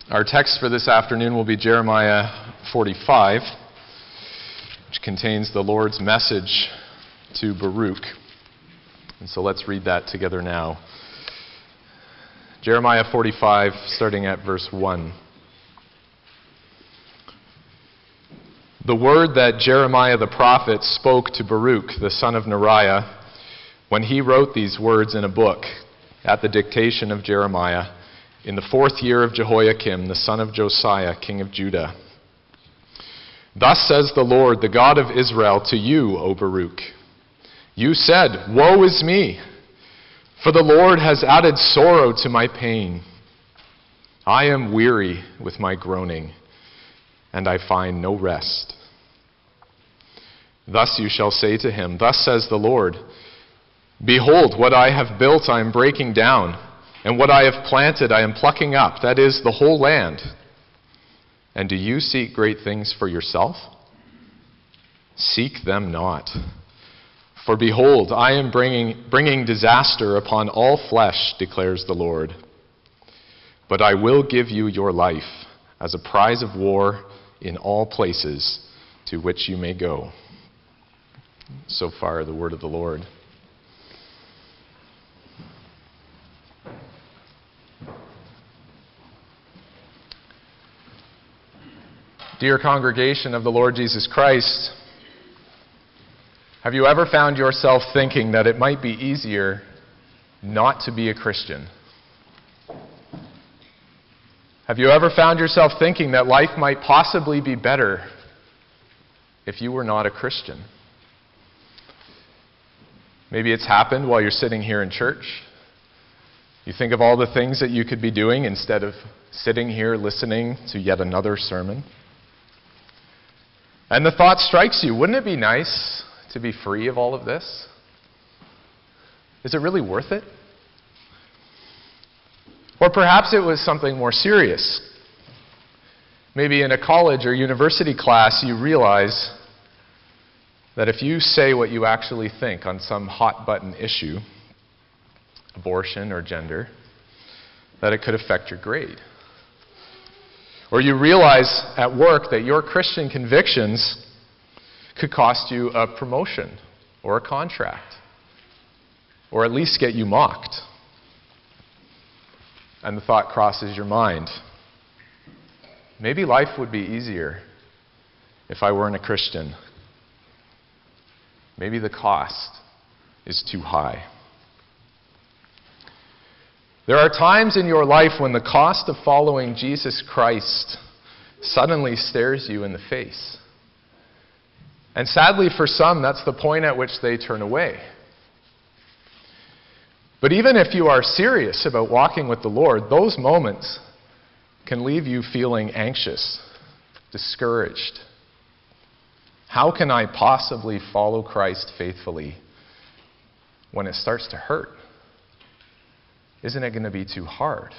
Our text for this afternoon will be Jeremiah 45, which contains the Lord's message to Baruch. And so let's read that together now. Jeremiah 45, starting at verse 1. The word that Jeremiah the prophet spoke to Baruch, the son of Neriah, when he wrote these words in a book at the dictation of Jeremiah, in the 4th year of Jehoiakim, the son of Josiah, king of Judah. Thus says the Lord, the God of Israel, to you, O Baruch. You said, Woe is me, for the Lord has added sorrow to my pain. I am weary with my groaning, and I find no rest. Thus you shall say to him, Thus says the Lord, Behold, what I have built I am breaking down, and what I have planted I am plucking up, that is, the whole land. And do you seek great things for yourself? Seek them not. For behold, I am bringing disaster upon all flesh, declares the Lord. But I will give you your life as a prize of war in all places to which you may go. So far, the word of the Lord. Dear congregation of the Lord Jesus Christ, have you ever found yourself thinking that it might be easier not to be a Christian? Have you ever found yourself thinking that life might possibly be better if you were not a Christian? Maybe it's happened while you're sitting here in church. You think of all the things that you could be doing instead of sitting here listening to yet another sermon. And the thought strikes you, wouldn't it be nice to be free of all of this? Is it really worth it? Or perhaps it was something more serious. Maybe in a college or university class you realize that if you say what you actually think on some hot-button issue, abortion or gender, that it could affect your grade. Or you realize at work that your Christian convictions could cost you a promotion or a contract, or at least get you mocked. And the thought crosses your mind, maybe life would be easier if I weren't a Christian. Maybe the cost is too high. There are times in your life when the cost of following Jesus Christ suddenly stares you in the face. And sadly for some, that's the point at which they turn away. But even if you are serious about walking with the Lord, those moments can leave you feeling anxious, discouraged. How can I possibly follow Christ faithfully when it starts to hurt? Isn't it going to be too hard?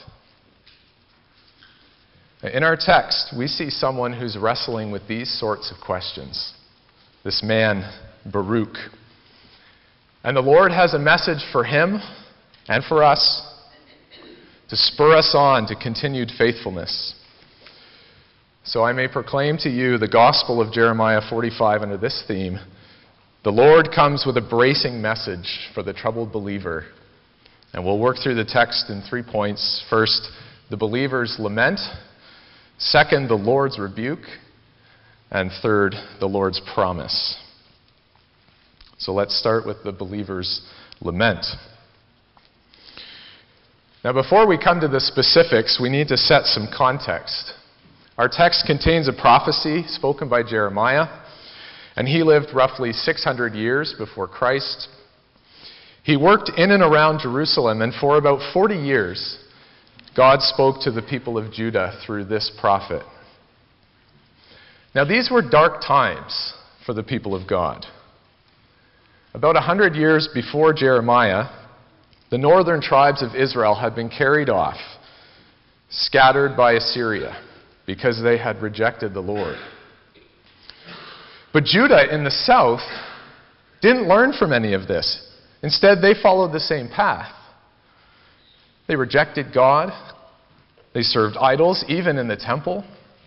In our text, we see someone who's wrestling with these sorts of questions. This man, Baruch. And the Lord has a message for him and for us to spur us on to continued faithfulness. So I may proclaim to you the gospel of Jeremiah 45 under this theme. The Lord comes with a bracing message for the troubled believer. And we'll work through the text in 3 points. First, the believer's lament. Second, the Lord's rebuke. And third, the Lord's promise. So let's start with the believer's lament. Now, before we come to the specifics, we need to set some context. Our text contains a prophecy spoken by Jeremiah, and he lived roughly 600 years before Christ. He worked in and around Jerusalem, and for about 40 years, God spoke to the people of Judah through this prophet. Now, these were dark times for the people of God. About 100 years before Jeremiah, the northern tribes of Israel had been carried off, scattered by Assyria, because they had rejected the Lord. But Judah in the south didn't learn from any of this. Instead, they followed the same path. They rejected God. They served idols, even in the temple.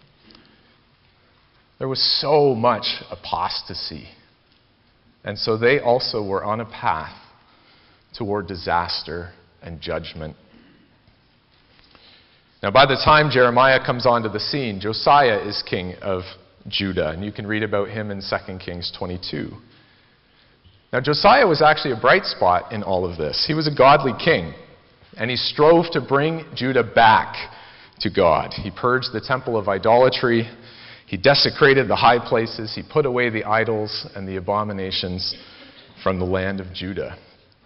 There was so much apostasy. And so they also were on a path toward disaster and judgment. Now, by the time Jeremiah comes onto the scene, Josiah is king of Judah, and you can read about him in 2 Kings 22. Now, Josiah was actually a bright spot in all of this. He was a godly king, and he strove to bring Judah back to God. He purged the temple of idolatry. He desecrated the high places. He put away the idols and the abominations from the land of Judah.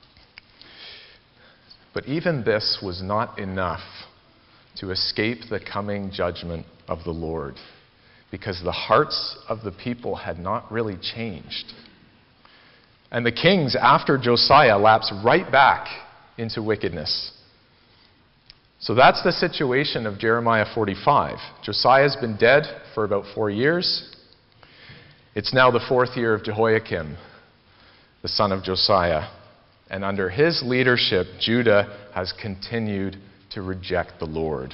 But even this was not enough to escape the coming judgment of the Lord, because the hearts of the people had not really changed. And the kings after Josiah lapsed right back into wickedness. So that's the situation of Jeremiah 45. Josiah's been dead for about 4 years. It's now the 4th year of Jehoiakim, the son of Josiah. And under his leadership, Judah has continued to reject the Lord.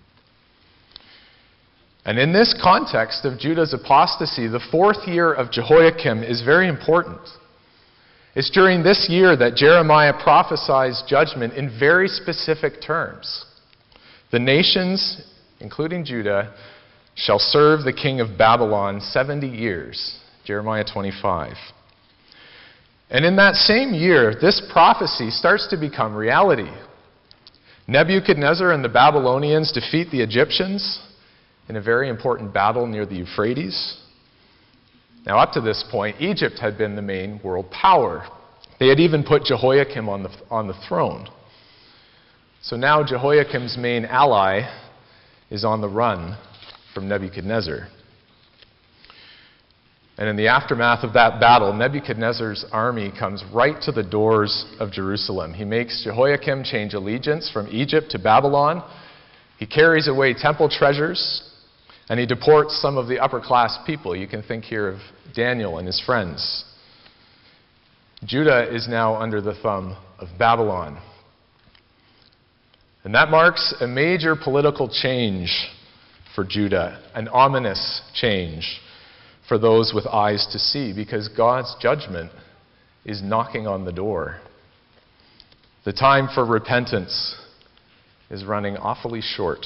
And in this context of Judah's apostasy, the 4th year of Jehoiakim is very important. It's during this year that Jeremiah prophesies judgment in very specific terms. The nations, including Judah, shall serve the king of Babylon 70 years, Jeremiah 25. And in that same year, this prophecy starts to become reality. Nebuchadnezzar and the Babylonians defeat the Egyptians in a very important battle near the Euphrates. Now, up to this point, Egypt had been the main world power. They had even put Jehoiakim on the throne. So now Jehoiakim's main ally is on the run from Nebuchadnezzar. And in the aftermath of that battle, Nebuchadnezzar's army comes right to the doors of Jerusalem. He makes Jehoiakim change allegiance from Egypt to Babylon. He carries away temple treasures, and he deports some of the upper-class people. You can think here of Daniel and his friends. Judah is now under the thumb of Babylon. And that marks a major political change for Judah, an ominous change for those with eyes to see, because God's judgment is knocking on the door. The time for repentance is running awfully short.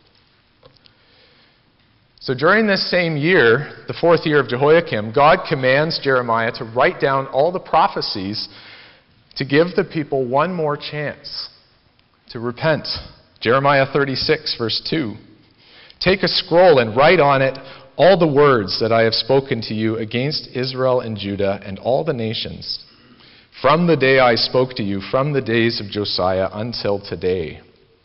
So during this same year, the 4th year of Jehoiakim, God commands Jeremiah to write down all the prophecies to give the people one more chance to repent. Jeremiah 36, verse 2. Take a scroll and write on it all the words that I have spoken to you against Israel and Judah and all the nations, from the day I spoke to you, from the days of Josiah until today.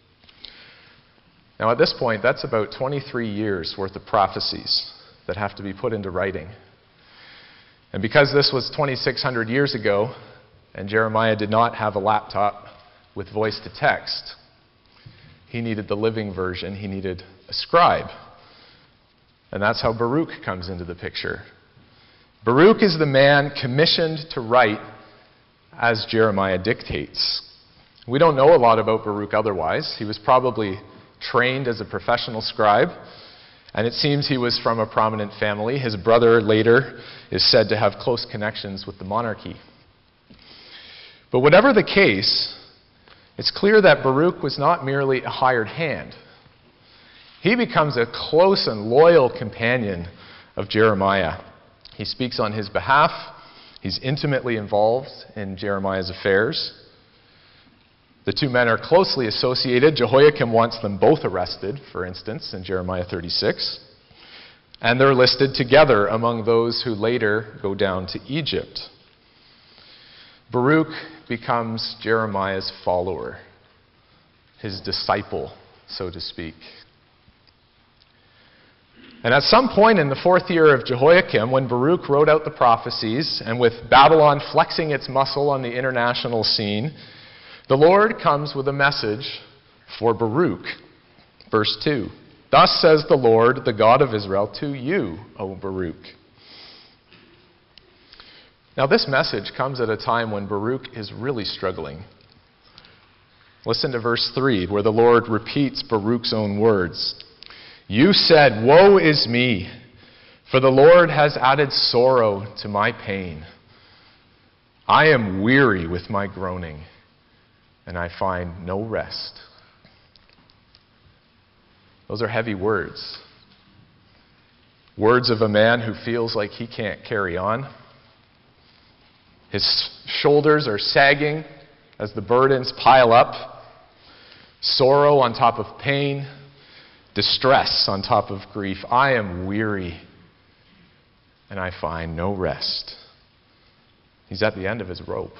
Now at this point, that's about 23 years worth of prophecies that have to be put into writing. And because this was 2,600 years ago, and Jeremiah did not have a laptop with voice to text, he needed the living version. He needed a scribe. And that's how Baruch comes into the picture. Baruch is the man commissioned to write as Jeremiah dictates. We don't know a lot about Baruch otherwise. He was probably trained as a professional scribe, and it seems he was from a prominent family. His brother later is said to have close connections with the monarchy. But whatever the case, it's clear that Baruch was not merely a hired hand. He becomes a close and loyal companion of Jeremiah. He speaks on his behalf. He's intimately involved in Jeremiah's affairs. The two men are closely associated. Jehoiakim wants them both arrested, for instance, in Jeremiah 36. And they're listed together among those who later go down to Egypt. Baruch becomes Jeremiah's follower, his disciple, so to speak. And at some point in the 4th year of Jehoiakim, when Baruch wrote out the prophecies, and with Babylon flexing its muscle on the international scene, the Lord comes with a message for Baruch. Verse 2, "Thus says the Lord, the God of Israel, to you, O Baruch." Now this message comes at a time when Baruch is really struggling. Listen to verse 3, where the Lord repeats Baruch's own words. You said, woe is me, for the Lord has added sorrow to my pain. I am weary with my groaning, and I find no rest. Those are heavy words. Words of a man who feels like he can't carry on. His shoulders are sagging as the burdens pile up. Sorrow on top of pain. Distress on top of grief. I am weary, and I find no rest. He's at the end of his rope.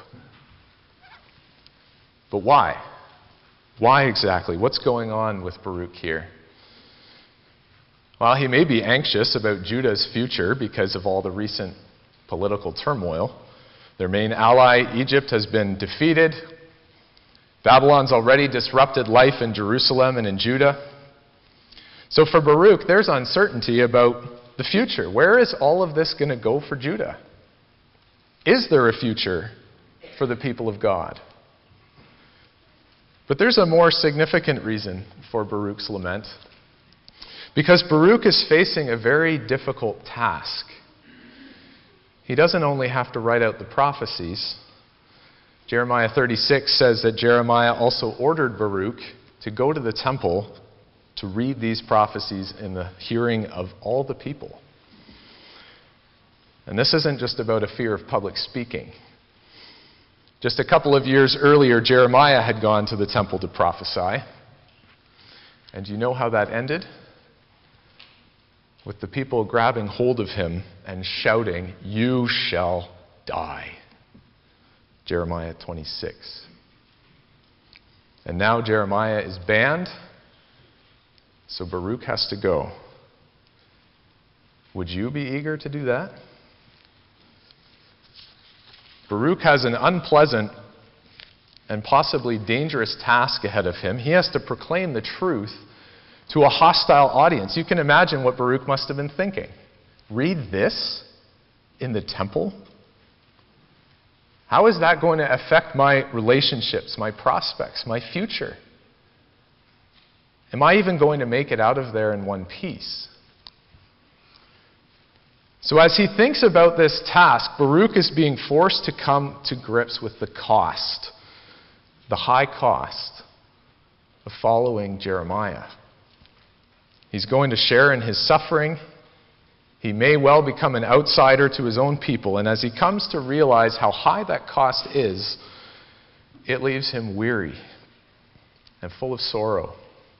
But why? Why exactly? What's going on with Baruch here? Well, he may be anxious about Judah's future because of all the recent political turmoil. Their main ally, Egypt, has been defeated. Babylon's already disrupted life in Jerusalem and in Judah. So for Baruch, there's uncertainty about the future. Where is all of this going to go for Judah? Is there a future for the people of God? But there's a more significant reason for Baruch's lament. Because Baruch is facing a very difficult task. He doesn't only have to write out the prophecies. Jeremiah 36 says that Jeremiah also ordered Baruch to go to the temple to read these prophecies in the hearing of all the people. And this isn't just about a fear of public speaking. Just a couple of years earlier, Jeremiah had gone to the temple to prophesy. And do you know how that ended? With the people grabbing hold of him and shouting, "You shall die." Jeremiah 26. And now Jeremiah is banned, so Baruch has to go. Would you be eager to do that? Baruch has an unpleasant and possibly dangerous task ahead of him. He has to proclaim the truth to a hostile audience. You can imagine what Baruch must have been thinking. Read this in the temple? How is that going to affect my relationships, my prospects, my future? Am I even going to make it out of there in one piece? So as he thinks about this task, Baruch is being forced to come to grips with the cost, the high cost of following Jeremiah. He's going to share in his suffering. He may well become an outsider to his own people. And as he comes to realize how high that cost is, it leaves him weary and full of sorrow.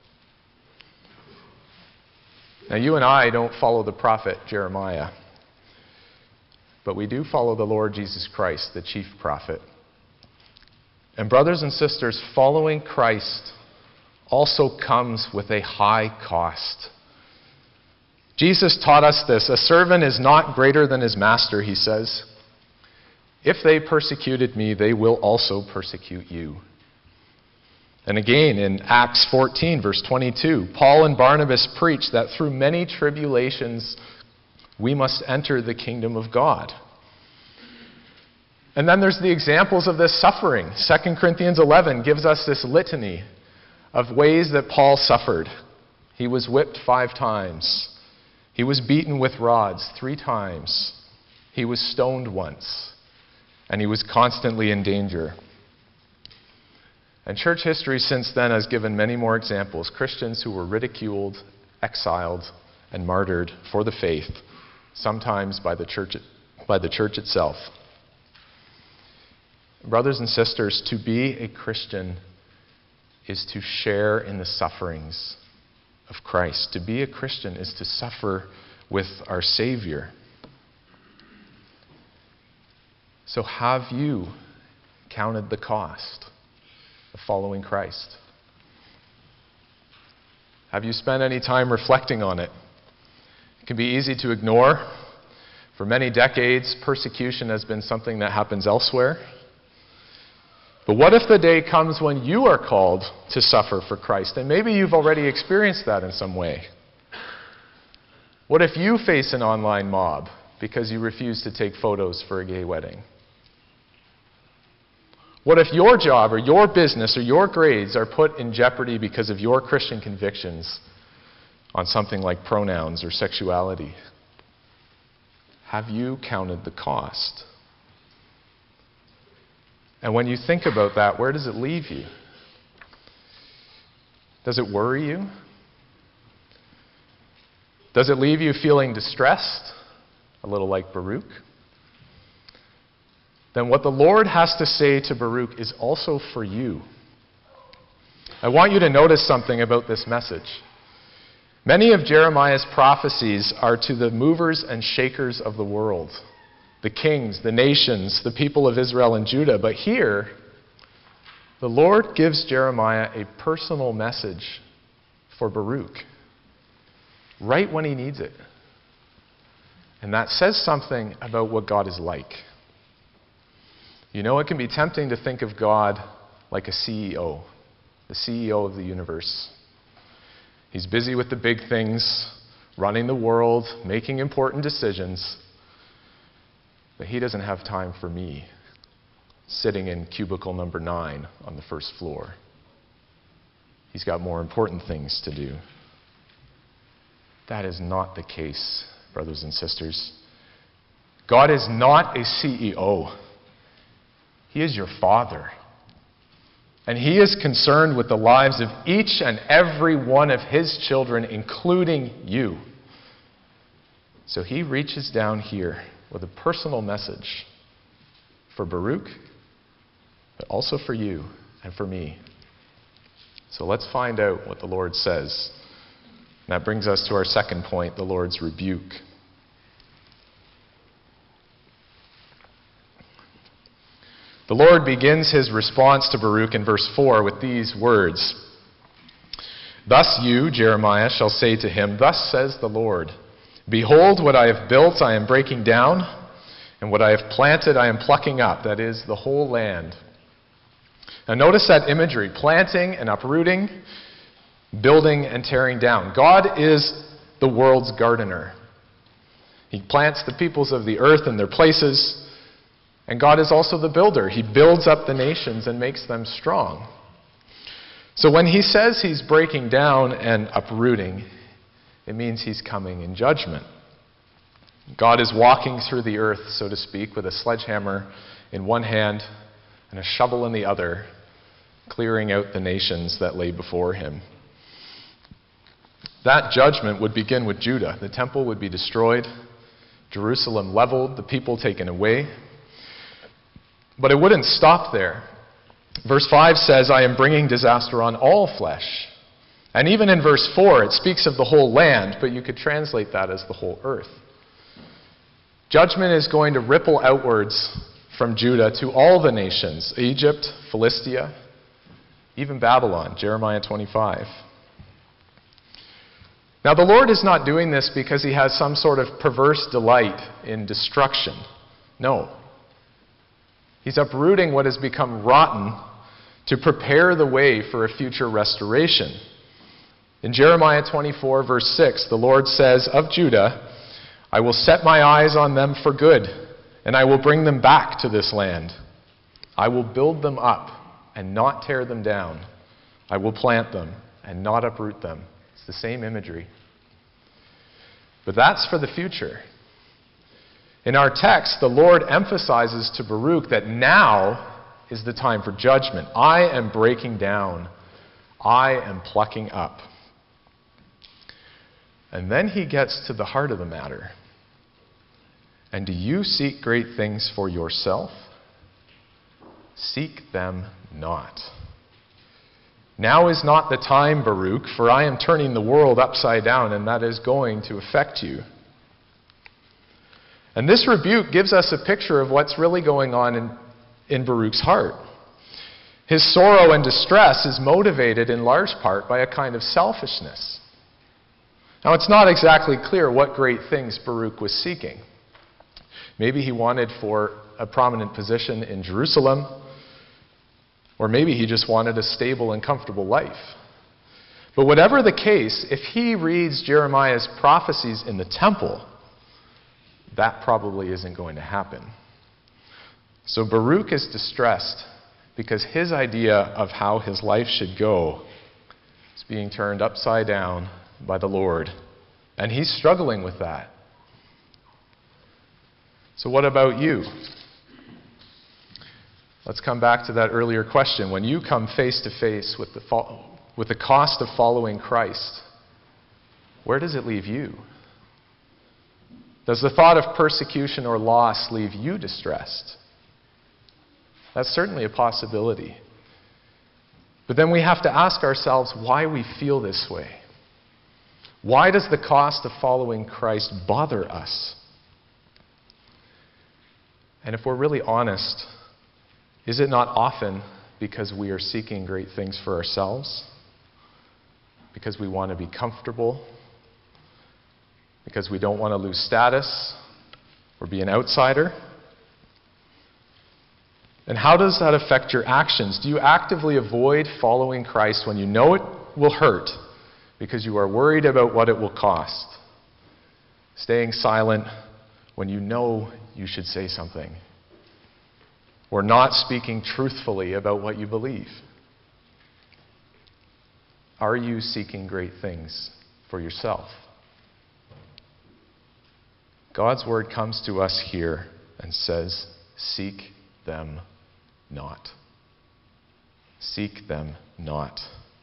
Now, you and I don't follow the prophet Jeremiah, but we do follow the Lord Jesus Christ, the chief prophet. And brothers and sisters, following Christ also comes with a high cost. Jesus taught us this. A servant is not greater than his master, he says. If they persecuted me, they will also persecute you. And again, in Acts 14, verse 22, Paul and Barnabas preach that through many tribulations we must enter the kingdom of God. And then there's the examples of this suffering. 2 Corinthians 11 gives us this litany of ways that Paul suffered. He was whipped 5 times. He was beaten with rods 3 times. He was stoned once. And he was constantly in danger. And church history since then has given many more examples. Christians who were ridiculed, exiled, and martyred for the faith, sometimes by the church itself. Brothers and sisters, to be a Christian is to share in the sufferings of Christ. To be a Christian is to suffer with our Savior. So have you counted the cost of following Christ? Have you spent any time reflecting on it? It can be easy to ignore. For many decades, persecution has been something that happens elsewhere. But what if the day comes when you are called to suffer for Christ? And maybe you've already experienced that in some way. What if you face an online mob because you refuse to take photos for a gay wedding? What if your job or your business or your grades are put in jeopardy because of your Christian convictions on something like pronouns or sexuality? Have you counted the cost? And when you think about that, where does it leave you? Does it worry you? Does it leave you feeling distressed, a little like Baruch? Then what the Lord has to say to Baruch is also for you. I want you to notice something about this message. Many of Jeremiah's prophecies are to the movers and shakers of the world, the kings, the nations, the people of Israel and Judah. But here, the Lord gives Jeremiah a personal message for Baruch, right when he needs it. And that says something about what God is like. You know, it can be tempting to think of God like a CEO, the CEO of the universe. He's busy with the big things, running the world, making important decisions. But he doesn't have time for me, sitting in cubicle number 9 on the first floor. He's got more important things to do. That is not the case, brothers and sisters. God is not a CEO. He is your Father. And He is concerned with the lives of each and every one of His children, including you. So He reaches down here with a personal message for Baruch, but also for you and for me. So let's find out what the Lord says. And that brings us to our second point, the Lord's rebuke. The Lord begins His response to Baruch in verse 4 with these words. Thus you, Jeremiah, shall say to him, Thus says the Lord, Behold, what I have built I am breaking down, and what I have planted I am plucking up, that is, the whole land. Now notice that imagery, planting and uprooting, building and tearing down. God is the world's gardener. He plants the peoples of the earth in their places, and God is also the builder. He builds up the nations and makes them strong. So when He says He's breaking down and uprooting, it means He's coming in judgment. God is walking through the earth, so to speak, with a sledgehammer in one hand and a shovel in the other, clearing out the nations that lay before Him. That judgment would begin with Judah. The temple would be destroyed, Jerusalem leveled, the people taken away. But it wouldn't stop there. Verse 5 says, I am bringing disaster on all flesh. And even in verse 4, it speaks of the whole land, but you could translate that as the whole earth. Judgment is going to ripple outwards from Judah to all the nations, Egypt, Philistia, even Babylon, Jeremiah 25. Now the Lord is not doing this because He has some sort of perverse delight in destruction. No. He's uprooting what has become rotten to prepare the way for a future restoration. In Jeremiah 24, verse 6, the Lord says of Judah, I will set my eyes on them for good, and I will bring them back to this land. I will build them up and not tear them down. I will plant them and not uproot them. It's the same imagery. But that's for the future. In our text, the Lord emphasizes to Baruch that now is the time for judgment. I am breaking down. I am plucking up. And then He gets to the heart of the matter. And do you seek great things for yourself? Seek them not. Now is not the time, Baruch, for I am turning the world upside down, and that is going to affect you. And this rebuke gives us a picture of what's really going on in Baruch's heart. His sorrow and distress is motivated in large part by a kind of selfishness. Now, it's not exactly clear what great things Baruch was seeking. Maybe he wanted for a prominent position in Jerusalem, or maybe he just wanted a stable and comfortable life. But whatever the case, if he reads Jeremiah's prophecies in the temple, that probably isn't going to happen. So Baruch is distressed because his idea of how his life should go is being turned upside down by the Lord. And he's struggling with that. So what about you? Let's come back to that earlier question. When you come face to face with the cost of following Christ, where does it leave you? Does the thought of persecution or loss leave you distressed? That's certainly a possibility. But then we have to ask ourselves why we feel this way. Why does the cost of following Christ bother us? And if we're really honest, is it not often because we are seeking great things for ourselves? Because we want to be comfortable? Because we don't want to lose status or be an outsider? And how does that affect your actions? Do you actively avoid following Christ when you know it will hurt because you are worried about what it will cost? Staying silent when you know you should say something? Or not speaking truthfully about what you believe? Are you seeking great things for yourself? God's word comes to us here and says, seek them not. Seek them not.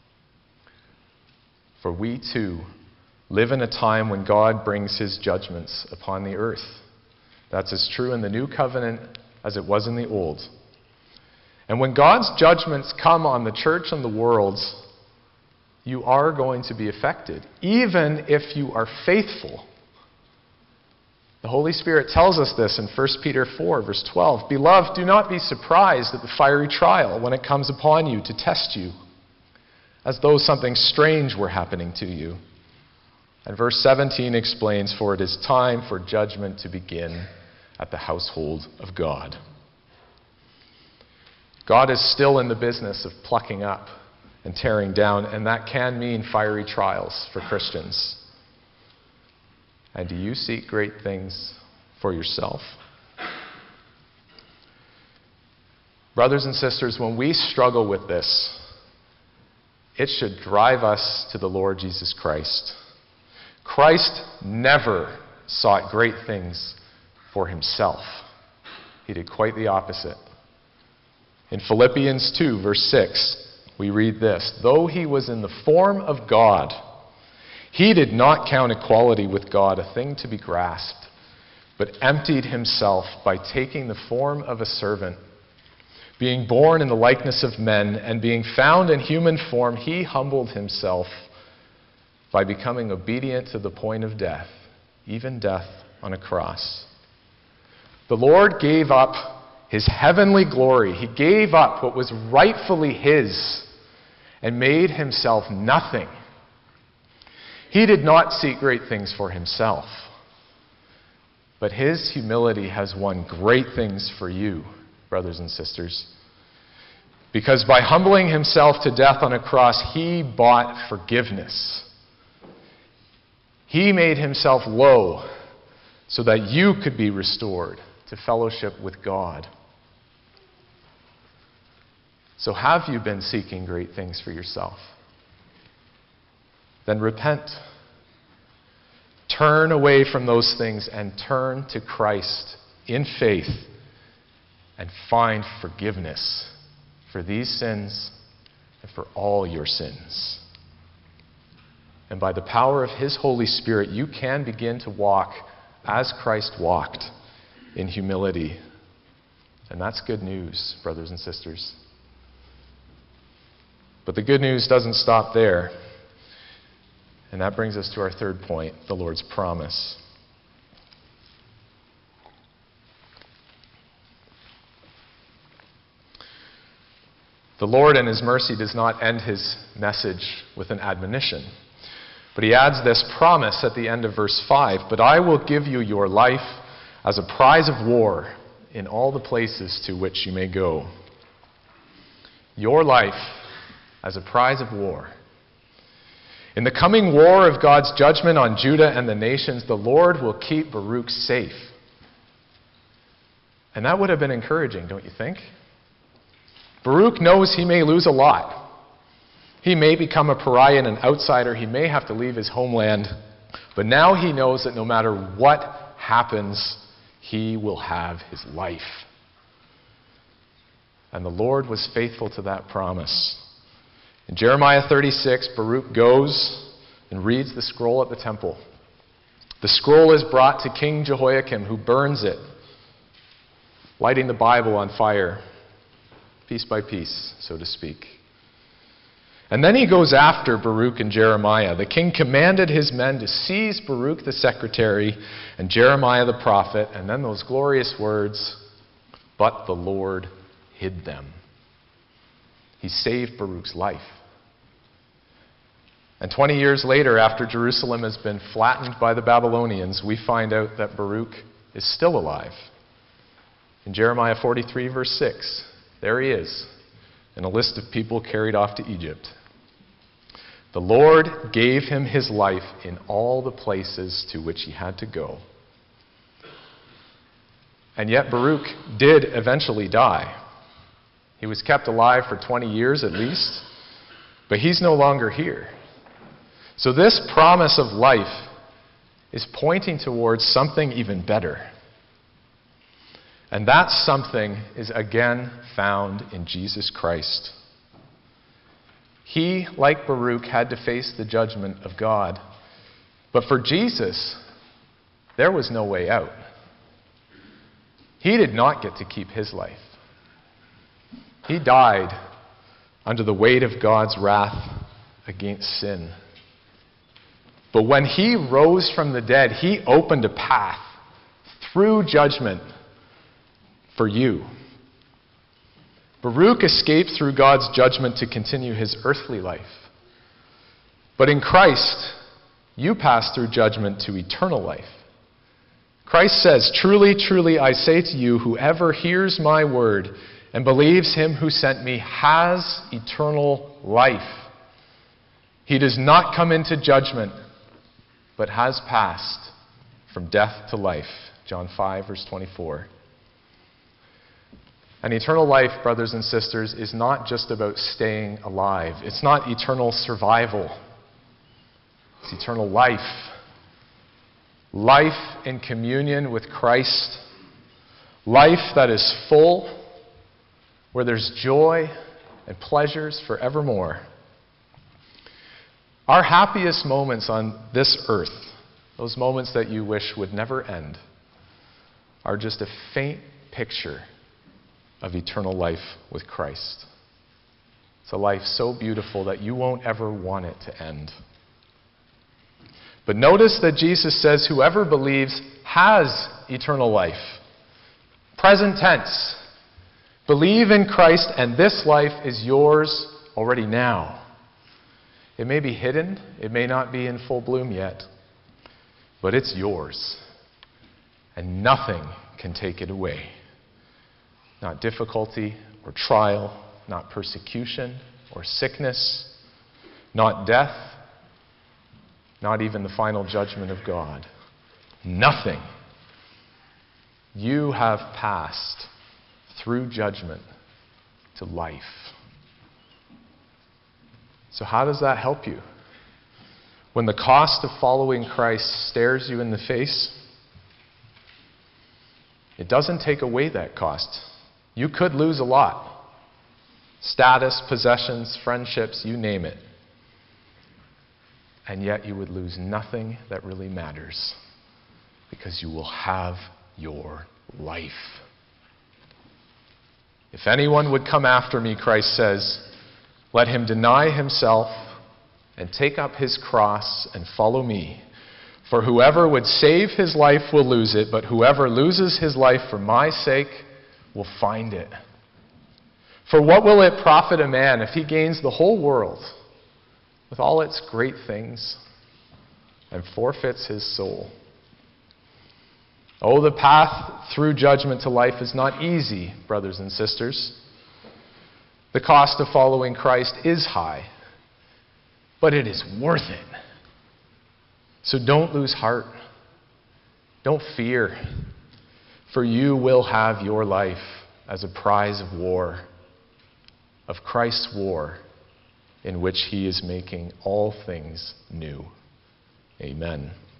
For we too live in a time when God brings his judgments upon the earth. That's as true in the new covenant as it was in the old. And when God's judgments come on the church and the world, you are going to be affected, even if you are faithful. The Holy Spirit tells us this in 1 Peter 4, verse 12. Beloved, do not be surprised at the fiery trial when it comes upon you to test you, as though something strange were happening to you. And verse 17 explains, for it is time for judgment to begin at the household of God. God is still in the business of plucking up and tearing down, and that can mean fiery trials for Christians. And do you seek great things for yourself? Brothers and sisters, when we struggle with this, it should drive us to the Lord Jesus Christ. Christ never sought great things for himself. He did quite the opposite. In Philippians 2, verse 6, we read this, though he was in the form of God, he did not count equality with God a thing to be grasped, but emptied himself by taking the form of a servant. Being born in the likeness of men and being found in human form, he humbled himself by becoming obedient to the point of death, even death on a cross. The Lord gave up his heavenly glory. He gave up what was rightfully his and made himself nothing. He did not seek great things for himself, but his humility has won great things for you, brothers and sisters. Because by humbling himself to death on a cross, he bought forgiveness. He made himself low so that you could be restored to fellowship with God. So have you been seeking great things for yourself? Then repent. Turn away from those things and turn to Christ in faith and find forgiveness for these sins and for all your sins. And by the power of his Holy Spirit, you can begin to walk as Christ walked, in humility. And that's good news, brothers and sisters. But the good news doesn't stop there. And that brings us to our third point, the Lord's promise. The Lord in his mercy does not end his message with an admonition, but he adds this promise at the end of verse 5, but I will give you your life as a prize of war in all the places to which you may go. Your life as a prize of war. In the coming war of God's judgment on Judah and the nations, the Lord will keep Baruch safe. And that would have been encouraging, don't you think? Baruch knows he may lose a lot. He may become a pariah and an outsider. He may have to leave his homeland. But now he knows that no matter what happens, he will have his life. And the Lord was faithful to that promise. In Jeremiah 36, Baruch goes and reads the scroll at the temple. The scroll is brought to King Jehoiakim, who burns it, lighting the Bible on fire, piece by piece, so to speak. And then he goes after Baruch and Jeremiah. The king commanded his men to seize Baruch the secretary and Jeremiah the prophet, and then those glorious words, "But the Lord hid them." He saved Baruch's life. And 20 years later, after Jerusalem has been flattened by the Babylonians, we find out that Baruch is still alive. In Jeremiah 43, verse 6, there he is, in a list of people carried off to Egypt. The Lord gave him his life in all the places to which he had to go. And yet Baruch did eventually die. He was kept alive for 20 years at least, but he's no longer here. So this promise of life is pointing towards something even better. And that something is again found in Jesus Christ. He, like Baruch, had to face the judgment of God. But for Jesus, there was no way out. He did not get to keep his life. He died under the weight of God's wrath against sin. But when he rose from the dead, he opened a path through judgment for you. Baruch escaped through God's judgment to continue his earthly life. But in Christ, you pass through judgment to eternal life. Christ says, "Truly, truly, I say to you, whoever hears my word and believes him who sent me has eternal life. He does not come into judgment, but has passed from death to life." John 5, verse 24. And eternal life, brothers and sisters, is not just about staying alive. It's not eternal survival. It's eternal life. Life in communion with Christ. Life that is full, where there's joy and pleasures forevermore. Our happiest moments on this earth, those moments that you wish would never end, are just a faint picture of eternal life with Christ. It's a life so beautiful that you won't ever want it to end. But notice that Jesus says whoever believes has eternal life. Present tense. Believe in Christ and this life is yours already now. It may be hidden, it may not be in full bloom yet, but it's yours. And nothing can take it away. Not difficulty or trial, not persecution or sickness, not death, not even the final judgment of God. Nothing. You have passed through judgment to life. So how does that help you? When the cost of following Christ stares you in the face, it doesn't take away that cost. You could lose a lot. Status, possessions, friendships, you name it. And yet you would lose nothing that really matters, because you will have your life. If anyone would come after me, Christ says, let him deny himself and take up his cross and follow me. For whoever would save his life will lose it, but whoever loses his life for my sake will find it. For what will it profit a man if he gains the whole world with all its great things and forfeits his soul? Oh, the path through judgment to life is not easy, brothers and sisters. The cost of following Christ is high, but it is worth it. So don't lose heart. Don't fear, for you will have your life as a prize of war. of Christ's war in which he is making all things new. Amen.